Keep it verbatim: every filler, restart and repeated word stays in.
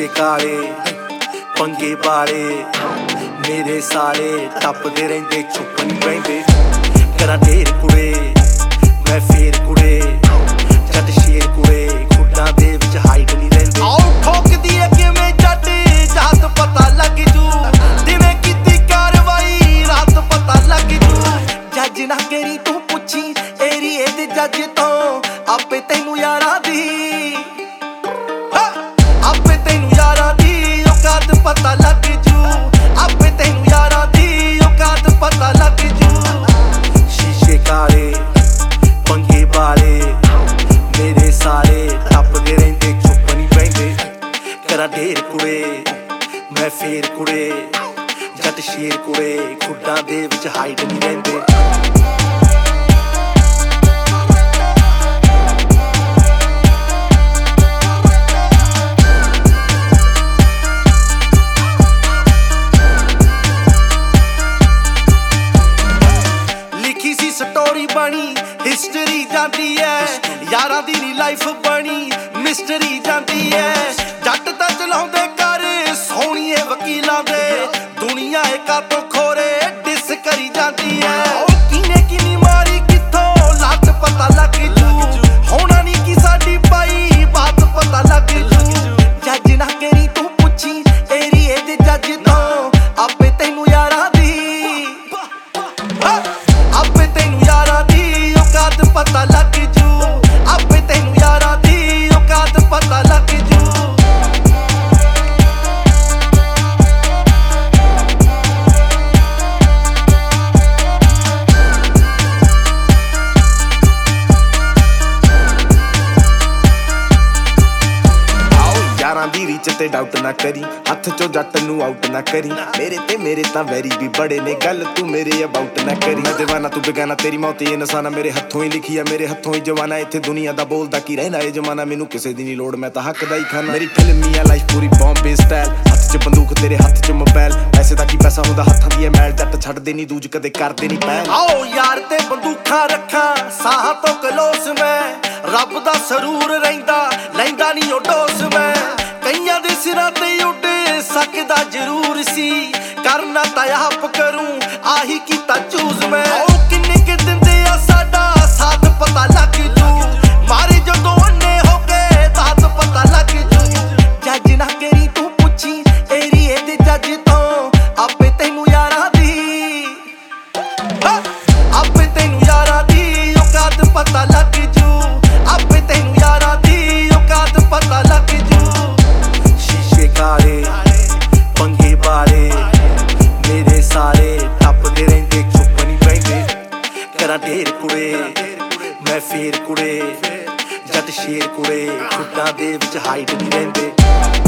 शीशे काले पंगे वाले मेरे साले टपदे रहिंदे चुप नहीं बहिंदे करा ढेर कुड़े मैं फेर कुड़े जट शेर कुड़े खुड्डां दे विच हाइट नहीं रहिंदे आओ ठोकदी है किवें जट जात पता लग जू दिने कीती कार्रवाई रात पता लग जू जज ना करी तू पुछी एरिए दे जज तो आपे तैनू यारां दी आपे तैनू यारां दी औकात पता लग जू आपे तैनू यारां दी औकात पता लग जू शीशे काले पंगे वाले मेरे सारे टपदे रहिंदे चुप नहीं बहिंदे करा ढेर कुड़े मैं फेर कुड़े जट शेर कुड़े खुड्डां दे विच हाइट नहीं रहिंदे स्टोरी बनी हिस्टरी जाती है यारां दी नी लाइफ बनी मिस्टरी जाती है जट तां चलाउंदे कर सोहणीए वकीलां दे दुनिया एका तो खोरे डिस करी जाती है किने किनी मारी किथों लट पता लग जू होना नी की साडी पाई बात पता लग जू जज ना करी तू पुछी एरिए दे जज तो आपे तैनू यारां दी आपे तैनू यारां दी औकात पता लग जू आपे तैनू यारां दी औकात पता लग जू यारां दी रीच ते डाउट ना करी हथ चो जट नू आउट ना करी मेरे ते मेरे तां वैरी भी बड़े ने गल तू मेरे अबाउट ना करी मैं दीवाना तू बेगाना तेरी मौत ये निशाना मेरे हथों ही लिखी है मेरे हथों ही जवाना इत्थे दुनिया दा बोलदा की रहना ए जमाना मैनू किसे दी नी लोड़ मैं तां हक दा ही खाना मेरी फिल्मी आ लाइफ पूरी बॉम्बे स्टाइल हथ च बंदूक तेरे हथ च मोबाइल पैसे दा की पैसा हुंदा हत्थां दी मैल जट छड्डदे नी दूज कदे करदे नी पैल आओ यार ते बंदूखां रखां साहां तो कलोस मैं रब दा सरूर रहिंदा लैंदा नी ओ डोस मैं कईयां दे सिरां ते उड़ सकदा जरूर सी करना तां आप करूं आही कीता चूज मैं ओ किन्ने के दिंदे आ साडा साथ पता लग जू मारे जदों अन्ने हो गए तात पता लग जू जज ना करी तू पुछी एरिए दे जज तो आपे तैनू यारां दी आपे तैनू यारां दी औकात पता लग जू आपे तैनू यारां दी औकात पता लग जू शीशे काले पंगे वाले मेरे सारे टपदे रहिंदे चुप नहीं बहिंदे करा ढेर कुड़े मैं फेर कुड़े जट शेर कुड़े खुड्डां दे विच हाइट नहीं रहिंदे